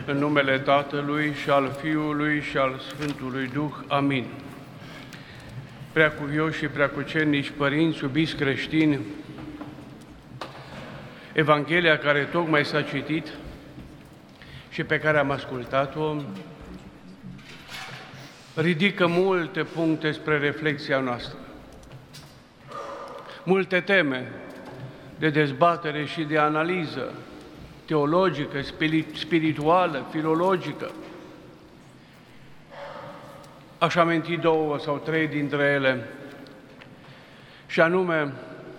În numele Tatălui și al Fiului și al Sfântului Duh. Amin. Preacuvioși și preacucernici părinți, iubiți creștini, Evanghelia care tocmai s-a citit și pe care am ascultat-o ridică multe puncte spre reflexia noastră, multe teme de dezbatere și de analiză teologică, spirituală, filologică. Aș aminti 2 sau 3 dintre ele, și anume,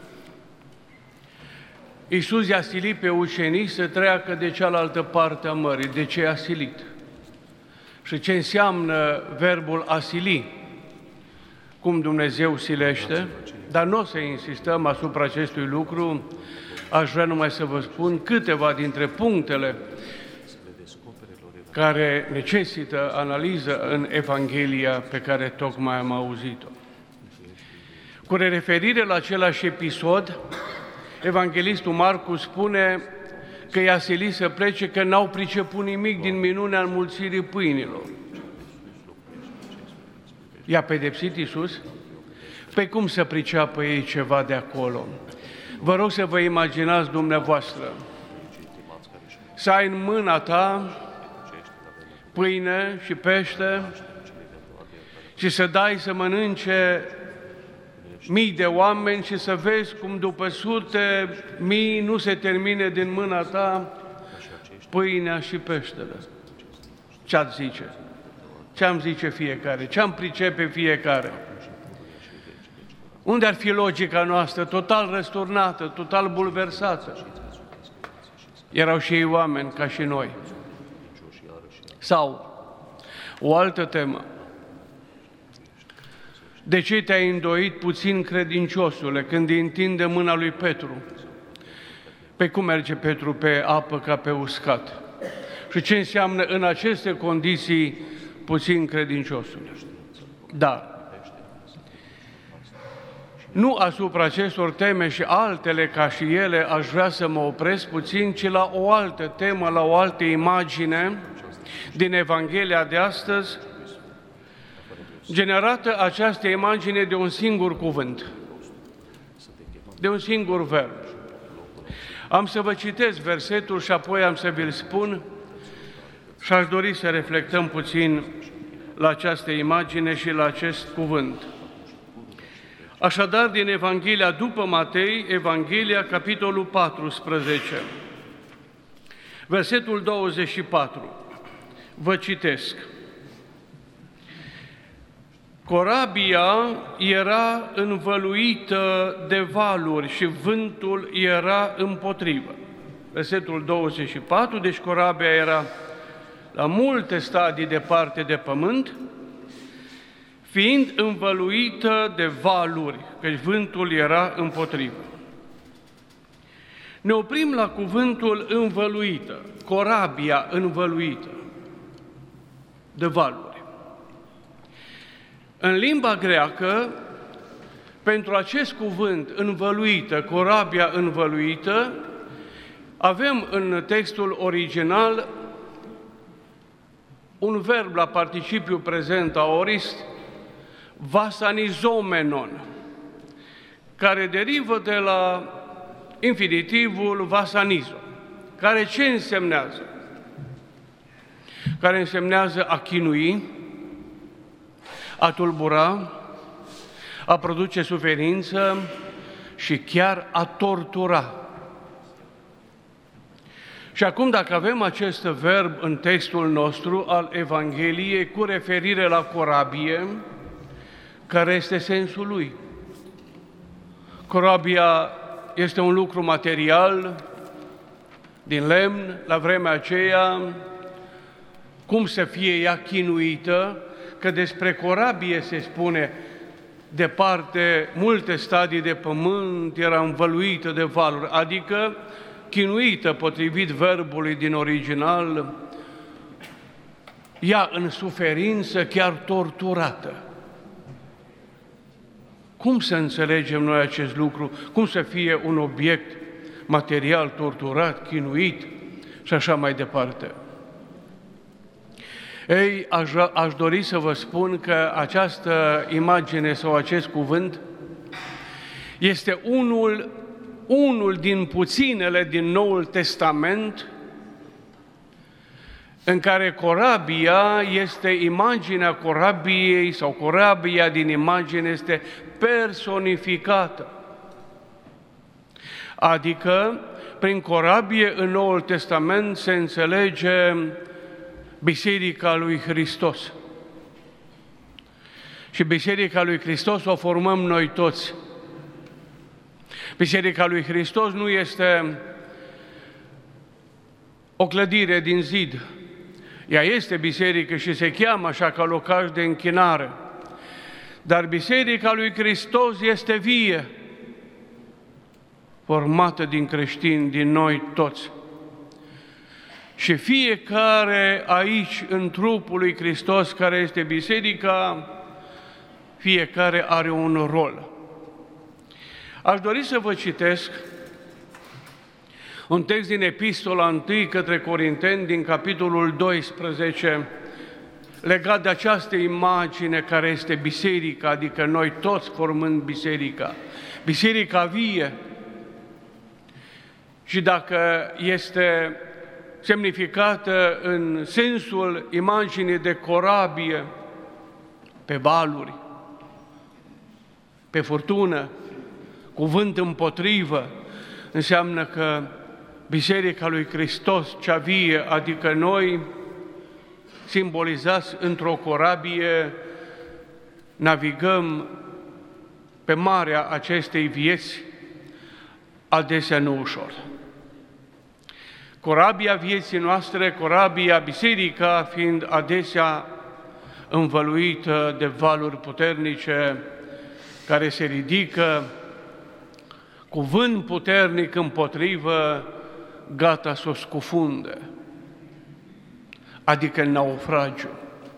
Iisus i-a silit pe ucenici să treacă de cealaltă parte a mării. De ce i-a silit? Și ce înseamnă verbul a sili? Cum Dumnezeu silește? Dar nu o să insistăm asupra acestui lucru. Aș vrea numai să vă spun câteva dintre punctele care necesită analiză în Evanghelia pe care tocmai am auzit-o. Cu referire la același episod, Evanghelistul Marcu spune că i-a silit să plece, că n-au priceput nimic din minunea înmulțirii pâinilor. I-a pedepsit Iisus? Pe cum să priceapă ei ceva de acolo? Vă rog să vă imaginați dumneavoastră să ai în mâna ta pâine și pește și să dai să mănânce mii de oameni și să vezi cum după sute mii nu se termine din mâna ta pâinea și peștele. Ce-ați zice? Ce-am zice fiecare? Ce-am pricepe fiecare? Unde ar fi logica noastră, total răsturnată, total bulversată? Erau și ei oameni ca și noi. Sau, o altă temă. De ce te-ai îndoit puțin, credinciosule, când îi întinde mâna lui Petru? Pe cum merge Petru pe apă ca pe uscat? Și ce înseamnă în aceste condiții puțin credinciosule? Dar nu asupra acestor teme și altele ca și ele aș vrea să mă opresc puțin, ci la o altă temă, la o altă imagine din Evanghelia de astăzi, generată această imagine de un singur cuvânt, de un singur verb. Am să vă citesc versetul și apoi am să vi-l spun și aș dori să reflectăm puțin la această imagine și la acest cuvânt. Așadar, din Evanghelia după Matei, Evanghelia, capitolul 14, versetul 24, vă citesc. Corabia era învăluită de valuri și vântul era împotrivă. Versetul 24, deci corabia era la multe stadii departe de pământ, fiind învăluită de valuri, căci vântul era împotrivă. Ne oprim la cuvântul învăluită, corabia învăluită de valuri. În limba greacă, pentru acest cuvânt învăluită, corabia învăluită, avem în textul original un verb la participiu prezent aorist, vasanizomenon, care derivă de la infinitivul vasanizo, care ce însemnează? Care însemnează a chinui, a tulbura, a produce suferință și chiar a tortura. Și acum, dacă avem acest verb în textul nostru al Evangheliei cu referire la corabie, care este sensul lui? Corabia este un lucru material, din lemn, la vremea aceea, cum să fie ea chinuită, că despre corabie se spune, departe, multe stadii de pământ era învăluită de valuri, adică chinuită, potrivit verbului din original, ea în suferință, chiar torturată. Cum să înțelegem noi acest lucru? Cum să fie un obiect material torturat, chinuit și așa mai departe? Ei, aș dori să vă spun că această imagine sau acest cuvânt este unul din puținele din Noul Testament în care corabia este imaginea corabiei sau corabia din imagine este personificată. Adică, prin corabie în Noul Testament se înțelege Biserica lui Hristos. Și Biserica lui Hristos o formăm noi toți. Biserica lui Hristos nu este o clădire din zid. Ea este biserică și se cheamă așa ca locaș de închinare. Dar Biserica lui Hristos este vie, formată din creștini, din noi toți. Și fiecare aici, în trupul lui Hristos, care este biserica, fiecare are un rol. Aș dori să vă citesc un text din Epistola 1 către Corinteni, din capitolul 12, legat de această imagine care este biserica, adică noi toți formând biserica. Biserica vie. Și dacă este semnificată în sensul imaginii de corabie, pe valuri, pe furtună, cuvânt împotrivă, înseamnă că Biserica lui Hristos, cea vie, adică noi, simbolizați într-o corabie, navigăm pe marea acestei vieți, adesea nu ușor. Corabia vieții noastre, corabia, biserica, fiind adesea învăluită de valuri puternice care se ridică, cu vânt puternic împotrivă, gata să o scufunde, adică în naufragiu.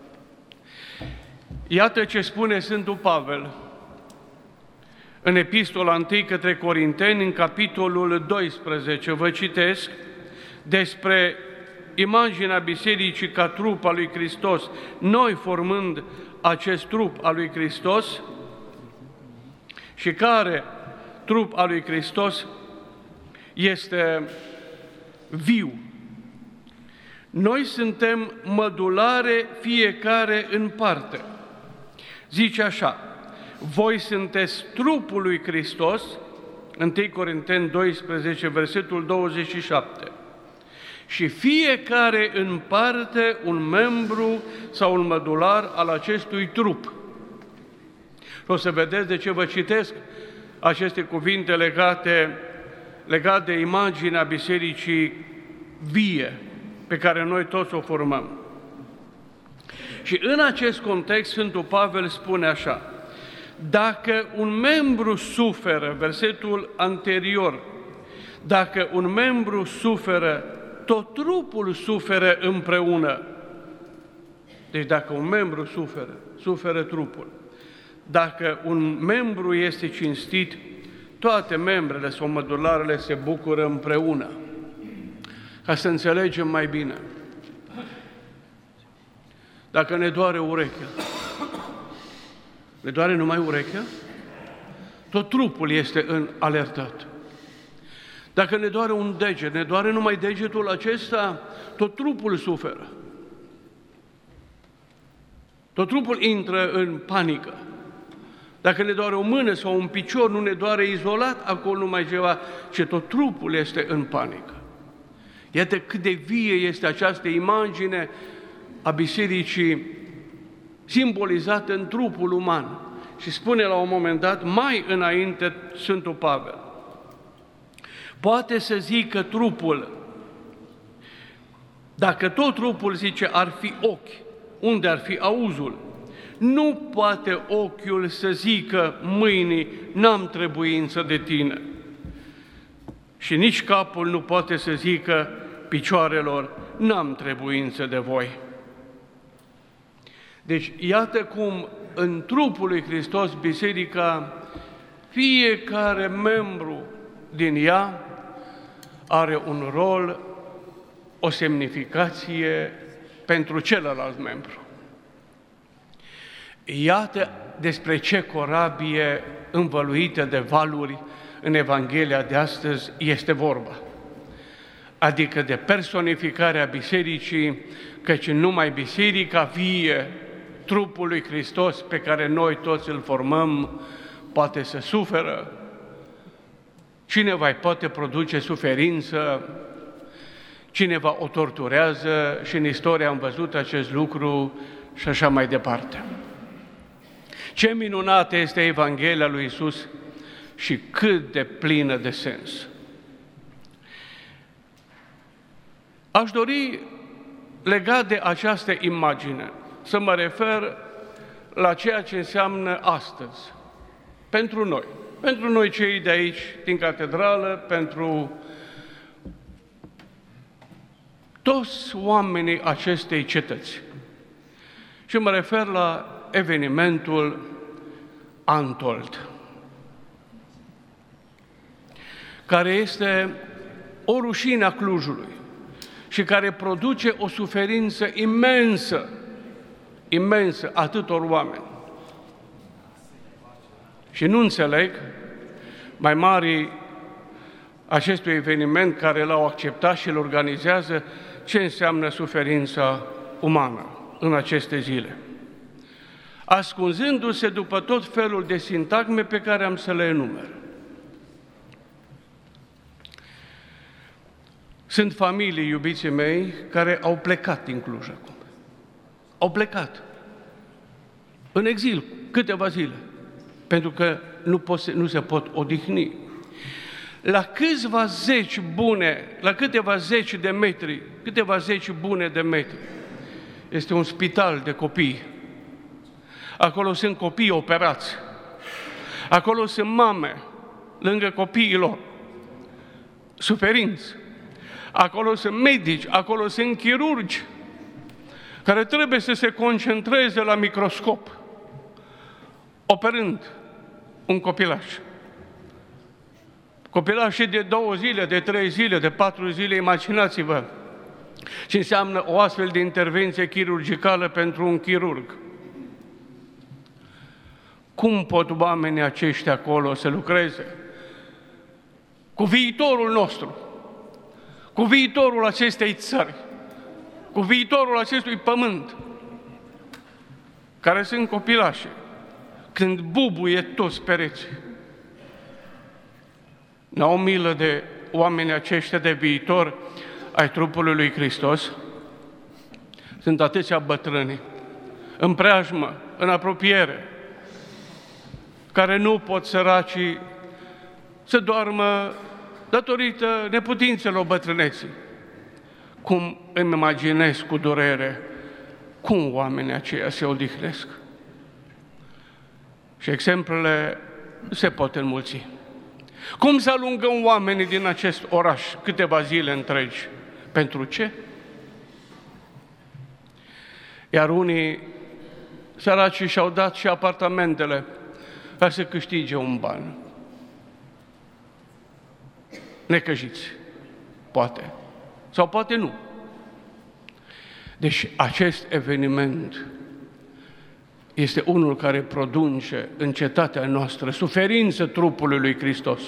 Iată ce spune Sfântul Pavel în Epistola 1 către Corinteni, în capitolul 12, vă citesc, despre imaginea bisericii ca trup al lui Hristos, noi formând acest trup al lui Hristos și care trup al lui Hristos este viu. Noi suntem mădulare fiecare în parte. Zice așa, voi sunteți trupul lui Hristos, 1 Corinteni 12, versetul 27, și fiecare în parte un membru sau un mădular al acestui trup. O să vedeți de ce vă citesc aceste cuvinte legate de imaginea bisericii vie, pe care noi toți o formăm. Și în acest context, Sfântul Pavel spune așa, dacă un membru suferă, versetul anterior, dacă un membru suferă, tot trupul suferă împreună. Deci dacă un membru suferă trupul. Dacă un membru este cinstit, toate membrele sau mădularele se bucură împreună. Ca să înțelegem mai bine. Dacă ne doare urechea, ne doare numai urechea? Tot trupul este alertat. Dacă ne doare un deget, ne doare numai degetul acesta, tot trupul suferă. Tot trupul intră în panică. Dacă ne doare o mână sau un picior, nu ne doare izolat acolo numai ceva, ci tot trupul este în panică. Iată cât de vie este această imagine a bisericii simbolizată în trupul uman. Și spune la un moment dat, mai înainte, Sfântul Pavel, poate să zică trupul, dacă tot trupul, zice, ar fi ochi, unde ar fi auzul? Nu poate ochiul să zică mâinii, n-am trebuință de tine. Și nici capul nu poate să zică picioarelor, n-am trebuință de voi. Deci, iată cum în trupul lui Hristos, biserica, fiecare membru din ea are un rol, o semnificație pentru celălalt membru. Iată despre ce corabie învăluită de valuri în Evanghelia de astăzi este vorba. Adică de personificarea bisericii, căci numai biserica vie, trupul lui Hristos pe care noi toți îl formăm, poate să suferă. Cineva îi poate produce suferință, cineva o torturează și în istorie am văzut acest lucru și așa mai departe. Ce minunată este Evanghelia lui Iisus și cât de plină de sens! Aș dori, legat de această imagine, să mă refer la ceea ce înseamnă astăzi, pentru noi cei de aici, din catedrală, pentru toți oamenii acestei cetăți. Și mă refer la evenimentul Antold, care este o rușine a Clujului și care produce o suferință imensă atâtor oameni. Și nu înțeleg mai mari acestui eveniment care l-au acceptat și îl organizează, ce înseamnă suferința umană în aceste zile, ascunzându-se după tot felul de sintagme pe care am să le enumer. Sunt familii, iubiții mei, care au plecat din Cluj acum. Au plecat în exil câteva zile, pentru că nu se pot odihni. La câteva zeci bune de metri, este un spital de copii. Acolo sunt copii operați. Acolo sunt mame lângă copiilor, suferinți. Acolo sunt medici, acolo sunt chirurgi care trebuie să se concentreze la microscop, operând un copilaș. Copilașii de 2 zile, de 3 zile, de 4 zile, imaginați-vă ce înseamnă o astfel de intervenție chirurgicală pentru un chirurg. Cum pot oamenii aceștia acolo să lucreze cu viitorul nostru, cu viitorul acestei țări, cu viitorul acestui pământ, care sunt copilași, când bubuie toți pereții? N-au milă de oamenii aceștia de viitor ai trupului lui Hristos? Sunt atâția bătrâni, în preajmă, în apropiere, care nu pot, săracii, să doarmă datorită neputințelor bătrâneții. Cum îmi imaginez cu durere cum oamenii aceia se odihnesc. Și exemplele se pot înmulți. Cum să alungăm oamenii din acest oraș câteva zile întregi? Pentru ce? Iar unii săraci și-au dat și apartamentele ca să câștige un ban. Necăjiți, poate, sau poate nu. Deci acest eveniment este unul care produce în cetatea noastră suferință trupului lui Hristos.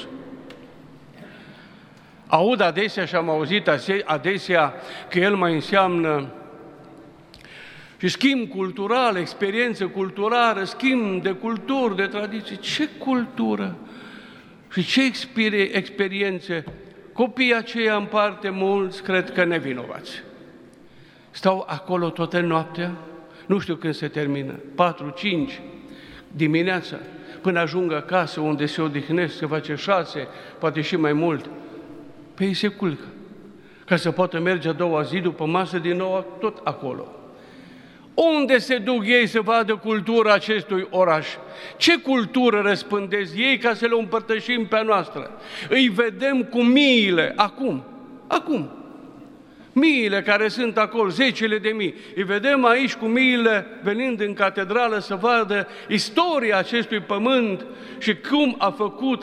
Aud adesea și am auzit adesea că el mai înseamnă și schimb cultural, experiență culturală, schimb de culturi, de tradiții. Ce cultură și ce experiențe? Copiii aceia în parte mulți cred că nevinovați. Stau acolo toată noaptea, nu știu când se termină, 4-5 dimineața, până ajung acasă unde se odihnesc, se face 6, poate și mai mult. Pe ei se culcă, ca să poată merge a doua zi după masă din nou tot acolo. Unde se duc ei să vadă cultura acestui oraș? Ce cultură răspândesc ei ca să le împărtășim pe a noastră? Îi vedem cu miile, acum. Miile care sunt acolo, zecile de mii. Îi vedem aici cu miile venind în catedrală să vadă istoria acestui pământ și cum a făcut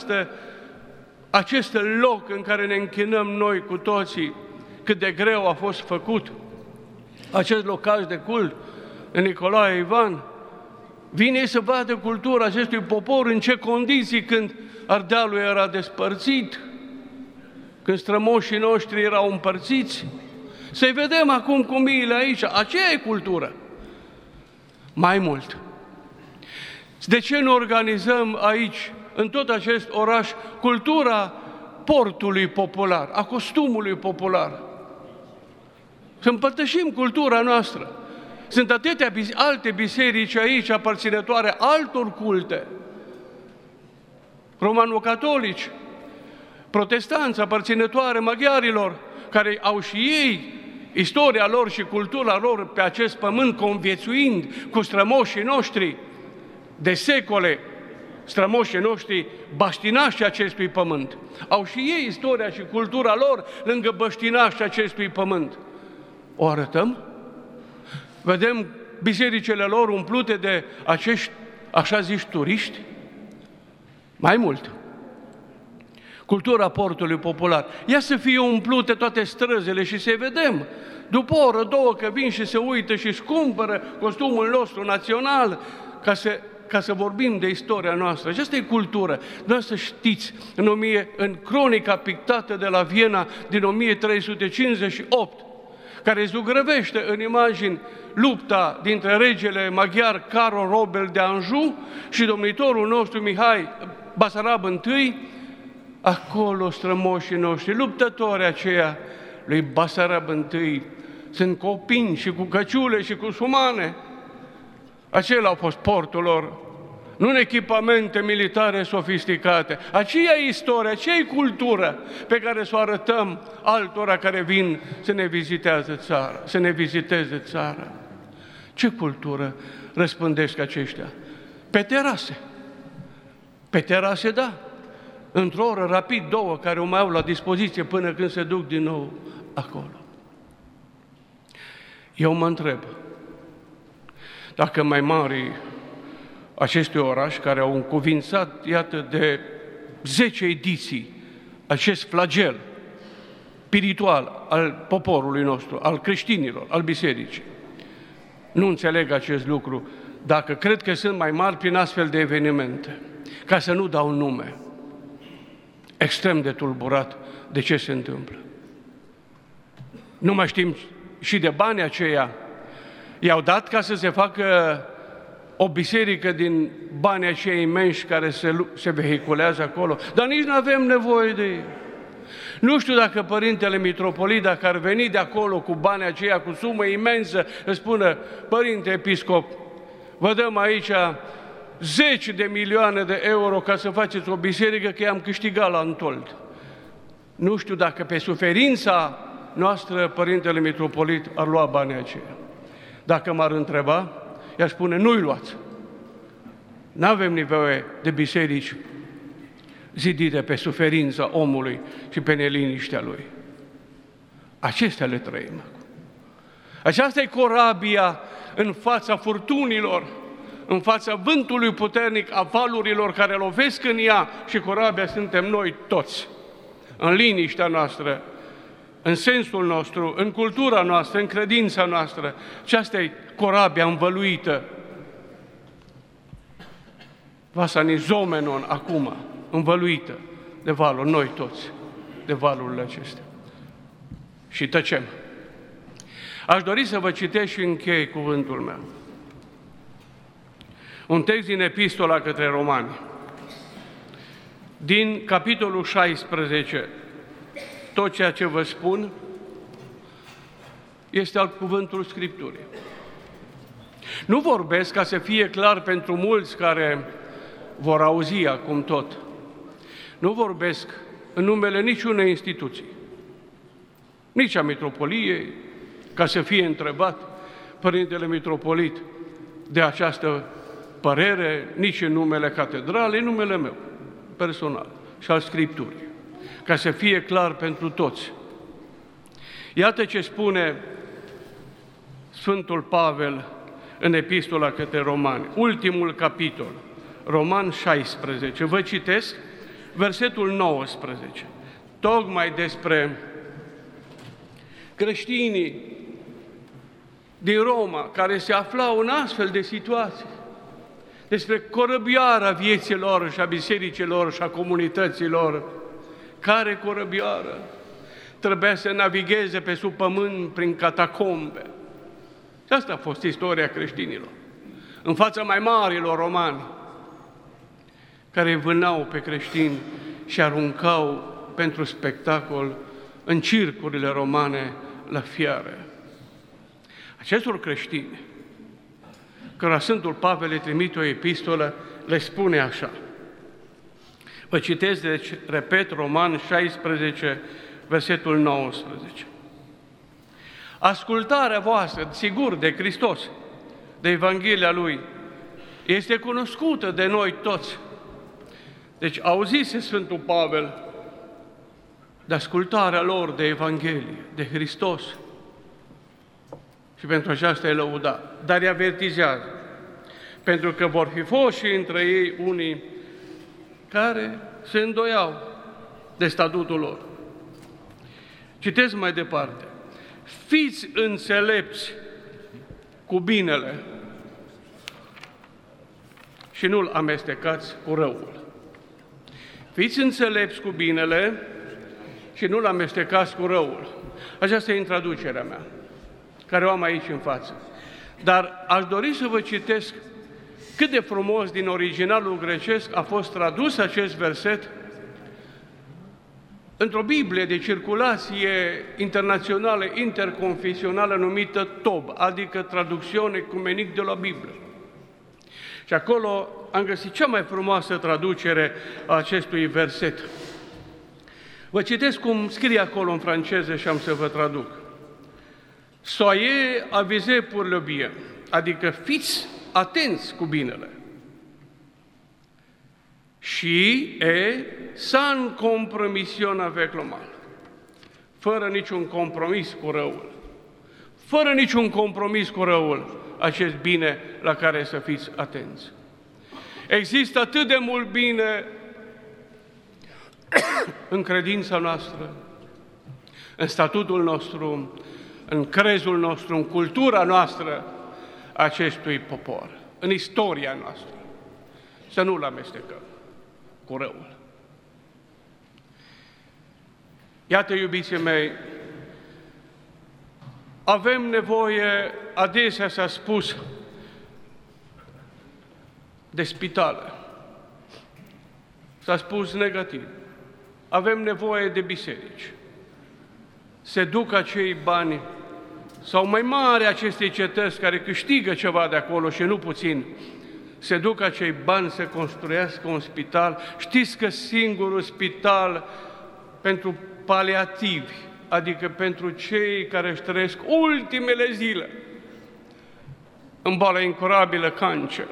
acest loc în care ne închinăm noi cu toții, cât de greu a fost făcut. acest locaj de cult, în Nicolae Ivan, vine să vadă cultura acestui popor, în ce condiții, când Ardealul era despărțit, când strămoșii noștri erau împărțiți. Să-i vedem acum cu miile aici, aceea e cultură. Mai mult, de ce nu organizăm aici, în tot acest oraș, cultura portului popular, a costumului popular? Să împărtășim cultura noastră. Sunt atâtea alte biserici aici aparținătoare altor culte, romano-catolici, protestanți aparținătoare maghiarilor, care au și ei istoria lor și cultura lor pe acest pământ, conviețuind cu strămoșii noștri de secole, strămoșii noștri baștinașii acestui pământ. Au și ei istoria și cultura lor lângă baștinașii acestui pământ. O arătăm? Vedem bisericile lor umplute de acești, așa zici, turiști? Mai mult, cultura portului popular. Ia să fie umplute toate străzile și să vedem. După o oră, două, că vin și se uită și își cumpără costumul nostru național, ca să vorbim de istoria noastră. Aceasta e cultură. Dumneavoastră știți, în cronica pictată de la Viena din 1358, care zugrăvește în imagini lupta dintre regele maghiar Carol Robert de Anjou și domnitorul nostru Mihai Basarab I, acolo strămoșii noștri, luptători aceia lui Basarab I, sunt copini și cu căciule și cu sumane. Acela a fost portul lor, nu în echipamente militare sofisticate. Aceea e istoria, aceea e cultură pe care să o arătăm altora care vin să ne vizitează țara, să ne viziteze țara. Ce cultură răspândesc aceștia? Pe terase. Pe terase, da. Într-o oră, rapid, două, care o mai au la dispoziție până când se duc din nou acolo. Eu mă întreb, dacă mai mari acestui oraș, care au încuvințat, iată, de 10 ediții, acest flagel spiritual al poporului nostru, al creștinilor, al bisericii, nu înțeleg acest lucru, dacă cred că sunt mai mari prin astfel de evenimente, ca să nu dau nume. Extrem de tulburat de ce se întâmplă. Nu mai știm și de banii aceia. I-au dat ca să se facă o biserică din banii aceia imensi care se vehiculează acolo, dar nici nu avem nevoie de ei. Nu știu dacă Părintele Mitropolit, dacă ar veni de acolo cu banii aceia, cu sumă imensă, îți spună: Părinte Episcop, vă dăm aici 10 de milioane de euro ca să faceți o biserică, că i-am câștigat la Antold. Nu știu dacă pe suferința noastră Părintele Mitropolit ar lua banii aceia. Dacă m-ar întreba, i-aș spune: nu-i luați. N-avem nevoie de biserici zidite pe suferința omului și pe neliniștea lui. Acestea le trăim acum. Aceasta e corabia în fața furtunilor, în fața vântului puternic a valurilor care lovesc în ea, și corabia suntem noi toți, în liniștea noastră, în sensul nostru, în cultura noastră, în credința noastră. Aceasta e corabia învăluită. Vasa Nizomenon acum, învăluită de valuri, noi toți, de valurile acestea. Și tăcem. Aș dori să vă citesc și închei cuvântul meu. Un text din Epistola către Romani, din capitolul 16. Tot ceea ce vă spun este al cuvântului Scripturii. Nu vorbesc ca să fie clar pentru mulți care vor auzi acum tot. Nu vorbesc în numele niciunei instituții, nici a Mitropoliei, ca să fie întrebat Părintele Mitropolit de această părere, nici în numele catedralei, în numele meu personal și al Scripturii, ca să fie clar pentru toți. Iată ce spune Sfântul Pavel în Epistola către Romani, ultimul capitol, Roman 16. Vă citesc versetul 19, tocmai despre creștinii din Roma, care se aflau în astfel de situații, despre corăbioara vieților și a bisericilor și a comunităților, care corăbioară trebuia să navigheze pe sub pământ prin catacombe. Și asta a fost istoria creștinilor, în fața mai marilor romani, care vânau pe creștini și aruncau pentru spectacol în circurile romane la fiare. Acestor creștini, cărora Sfântul Pavel le trimite o epistolă, le spune așa. Vă citesc, deci, repet, Roman 16, versetul 19. Ascultarea voastră, sigur, de Hristos, de Evanghelia Lui, este cunoscută de noi toți. Deci auzise Sfântul Pavel de ascultarea lor de Evanghelie, de Hristos, și pentru aceasta e lăudat. Dar îi avertizează, pentru că vor fi fost și între ei unii care se îndoiau de statutul lor. Citesc mai departe. Fiți înțelepți cu binele și nu-l amestecați cu răul. Fiți înțelepți cu binele și nu-l amestecați cu răul. Aceasta e introducerea mea, care o am aici în față. Dar aș dori să vă citesc cât de frumos din originalul grecesc a fost tradus acest verset într-o Biblie de circulație internațională, interconfesională, numită TOB, adică Traducțiune Ecumenic de la Biblie. Și acolo am găsit cea mai frumoasă traducere a acestui verset. Vă citesc cum scrie acolo în franceză și am să vă traduc. Soyez avisés pour le bien, adică fiți atenți cu binele. Și sans compromission avec le mal, fără niciun compromis cu răul. Fără niciun compromis cu răul, acest bine la care să fiți atenți. Există atât de mult bine în credința noastră, în statutul nostru, în crezul nostru, în cultura noastră acestui popor, în istoria noastră. Să nu-l amestecăm cu răul. Iată, iubiții mei, avem nevoie, adesea s-a spus, de spitale. S-a spus negativ. Avem nevoie de biserici. Se duc acei bani, sau mai mare acestei cetăți care câștigă ceva de acolo și nu puțin, se duc acei bani să construiască un spital. Știți că singurul spital pentru paliativi, adică pentru cei care își trăiesc ultimele zile în boala incurabilă cancer,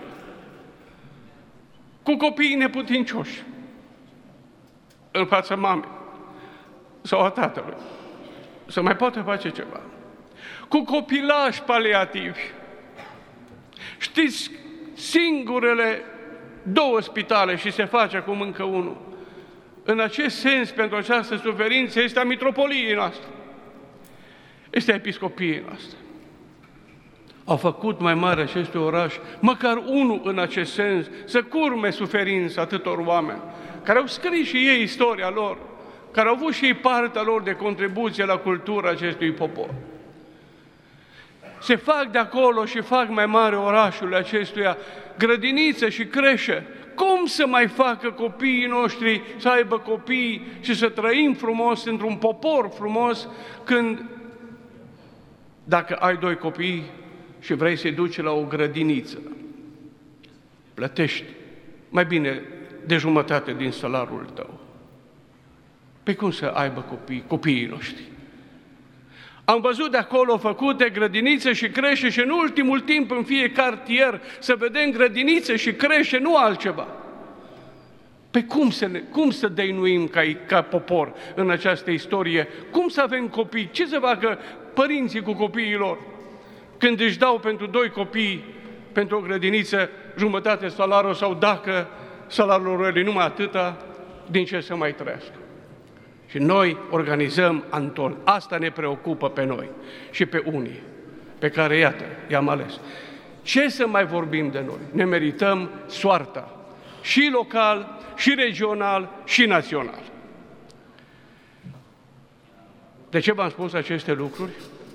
cu copiii neputincioși, în fața mamei sau a tatălui, să mai poată face ceva, cu copilași paliativi. Știți, singurele 2 spitale, și se face acum încă unul, în acest sens, pentru această suferință, este a mitropoliei noastre, este a episcopiei noastre. Au făcut mai mare acestui oraș, măcar unul în acest sens, să curme suferința atâtor oameni, care au scris și ei istoria lor, care au avut și ei partea lor de contribuție la cultura acestui popor. Se fac de acolo și fac mai mare orașul acestuia grădiniță și creșe. Cum să mai facă copiii noștri să aibă copii și să trăim frumos într-un popor frumos când, dacă ai 2 copii și vrei să-i duci la o grădiniță, plătești mai bine de jumătate din salariul tău. Pe cum să aibă copiii noștri? Am văzut de acolo făcute grădinițe și creșe și în ultimul timp, în fiecare cartier, să vedem grădinițe și creșe, nu altceva. Pe cum să dăinuim ca popor în această istorie? Cum să avem copii? Ce să facă părinții cu copiii lor? Când își dau pentru 2 copii, pentru o grădiniță, jumătate salariul, sau dacă salariul lor e numai atâta, din ce să mai trăiască? Și noi organizăm Anton. Asta ne preocupă pe noi și pe unii. pe care, iată, i-am ales. Ce să mai vorbim de noi? Ne merităm soarta, și local, și regional, și național. De ce v-am spus aceste lucruri?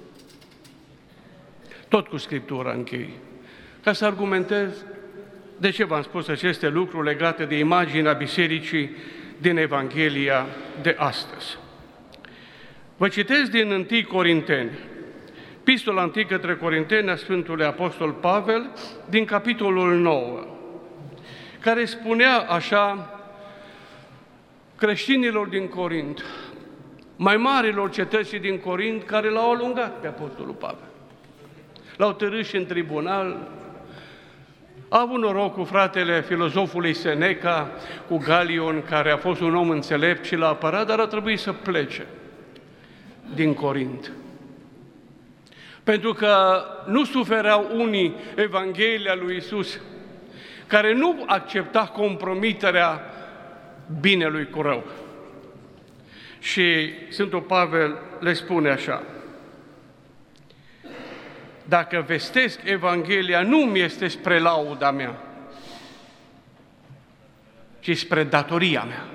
Tot cu Scriptura închei. Ca să argumentez de ce v-am spus aceste lucruri legate de imaginea Bisericii din Evanghelia de astăzi. Vă citesc din 1 Corinteni, Epistola 1 către Corinteni a Sfântului Apostol Pavel, din capitolul 9, care spunea așa creștinilor din Corint, mai marilor cetății din Corint, care l-au alungat pe Apostolul Pavel. L-au târât și în tribunal, a avut noroc cu fratele filozofului Seneca, cu Galion, care a fost un om înțelept și l-a apărat, dar a trebuit să plece din Corint. Pentru că nu sufereau unii Evanghelia lui Iisus, care nu accepta compromiterea binelui cu rău. Și Sfântul Pavel le spune așa: dacă vestesc Evanghelia, nu mi este spre lauda mea, ci spre datoria mea.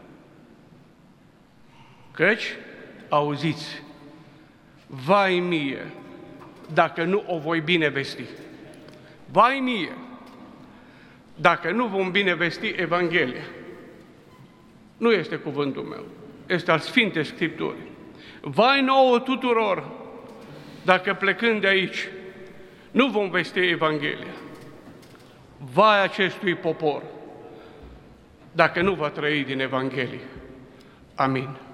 Căci, auziți, vai mie, dacă nu o voi bine vesti. Vai mie, dacă nu vom bine vesti Evanghelia. Nu este cuvântul meu, este al Sfintei Scripturi. Vai nouă tuturor, dacă plecând de aici nu vom vesti Evanghelia. Vai acestui popor, dacă nu va trăi din Evanghelie. Amin.